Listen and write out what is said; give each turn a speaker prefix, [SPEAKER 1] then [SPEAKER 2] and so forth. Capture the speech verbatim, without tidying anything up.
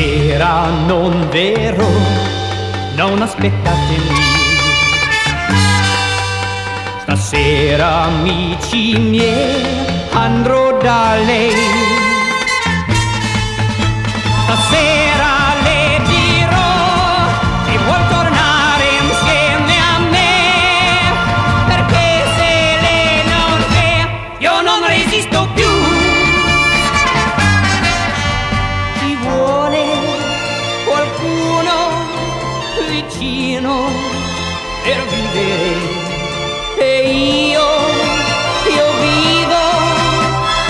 [SPEAKER 1] Stasera non vero, non aspettatemi. Stasera amici miei andrò da lei.